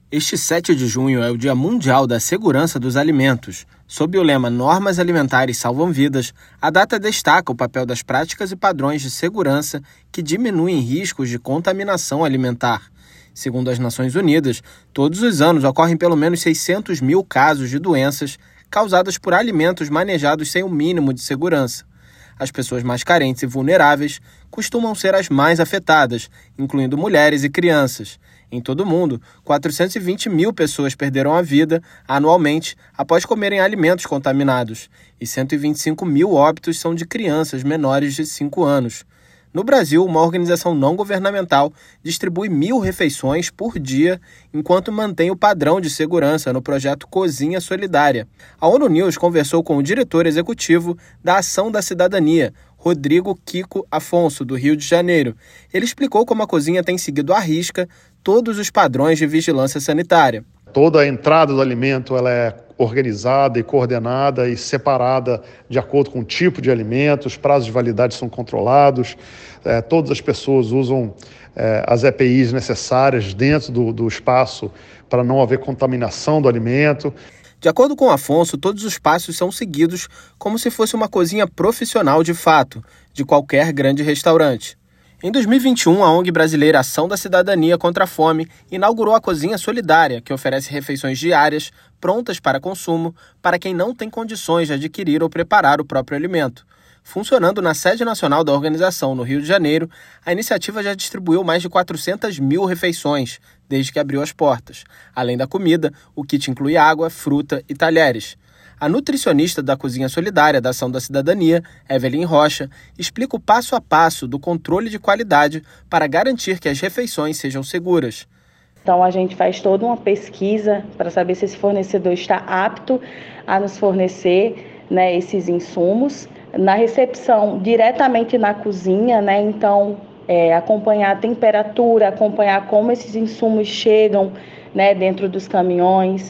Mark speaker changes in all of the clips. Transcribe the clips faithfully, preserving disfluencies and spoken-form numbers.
Speaker 1: Este sete de junho é o Dia Mundial da Segurança dos Alimentos. Sob o lema Normas Alimentares Salvam Vidas, a data destaca o papel das práticas e padrões de segurança que diminuem riscos de contaminação alimentar. Segundo as Nações Unidas, todos os anos ocorrem pelo menos seiscentos mil casos de doenças causadas por alimentos manejados sem o mínimo de segurança. As pessoas mais carentes e vulneráveis costumam ser as mais afetadas, incluindo mulheres e crianças. Em todo o mundo, quatrocentos e vinte mil pessoas perderam a vida anualmente após comerem alimentos contaminados, e cento e vinte e cinco mil óbitos são de crianças menores de cinco anos. No Brasil, uma organização não governamental distribui mil refeições por dia, enquanto mantém o padrão de segurança no projeto Cozinha Solidária. A ONU News conversou com o diretor executivo da Ação da Cidadania, Rodrigo Kiko Afonso, do Rio de Janeiro. Ele explicou como a cozinha tem seguido à risca todos os padrões de vigilância sanitária.
Speaker 2: Toda a entrada do alimento ela é organizada e coordenada e separada de acordo com o tipo de alimento, os prazos de validade são controlados, é, todas as pessoas usam é, as E P Is necessárias dentro do, do espaço para não haver contaminação do alimento.
Speaker 1: De acordo com Afonso, todos os passos são seguidos como se fosse uma cozinha profissional de fato, de qualquer grande restaurante. Em dois mil e vinte e um, a ONG brasileira Ação da Cidadania contra a Fome inaugurou a Cozinha Solidária, que oferece refeições diárias, prontas para consumo, para quem não tem condições de adquirir ou preparar o próprio alimento. Funcionando na sede nacional da organização, no Rio de Janeiro, a iniciativa já distribuiu mais de quatrocentas mil refeições, desde que abriu as portas. Além da comida, o kit inclui água, fruta e talheres. A nutricionista da Cozinha Solidária da Ação da Cidadania, Evelyn Rocha, explica o passo a passo do controle de qualidade para garantir que as refeições sejam seguras.
Speaker 3: Então, a gente faz toda uma pesquisa para saber se esse fornecedor está apto a nos fornecer, né, esses insumos. Na recepção, diretamente na cozinha, né, então, é, acompanhar a temperatura, acompanhar como esses insumos chegam, né, dentro dos caminhões,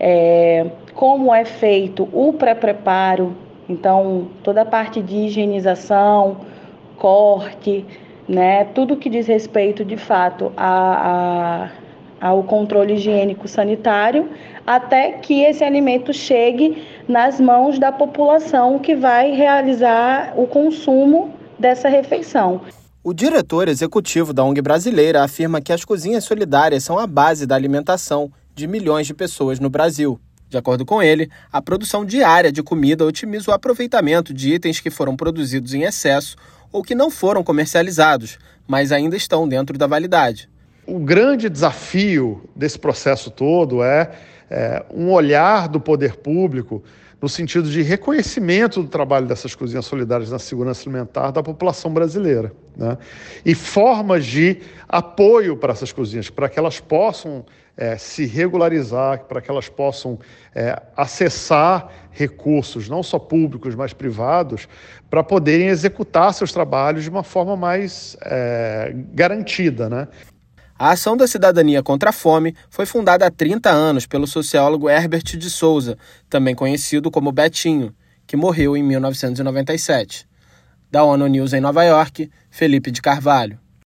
Speaker 3: é, como é feito o pré-preparo, então toda a parte de higienização, corte, né, tudo que diz respeito de fato a, a, ao controle higiênico sanitário, até que esse alimento chegue nas mãos da população que vai realizar o consumo dessa refeição.
Speaker 1: O diretor executivo da ONG brasileira afirma que as cozinhas solidárias são a base da alimentação de milhões de pessoas no Brasil. De acordo com ele, a produção diária de comida otimiza o aproveitamento de itens que foram produzidos em excesso ou que não foram comercializados, mas ainda estão dentro da validade.
Speaker 2: O grande desafio desse processo todo é, é um olhar do poder público no sentido de reconhecimento do trabalho dessas cozinhas solidárias na segurança alimentar da população brasileira, né? E formas de apoio para essas cozinhas, para que elas possam é, se regularizar, para que elas possam é, acessar recursos, não só públicos, mas privados, para poderem executar seus trabalhos de uma forma mais é, garantida, né?
Speaker 1: A Ação da Cidadania contra a Fome foi fundada há trinta anos pelo sociólogo Herbert de Souza, também conhecido como Betinho, que morreu em mil novecentos e noventa e sete. Da ONU News em Nova York, Felipe de Carvalho.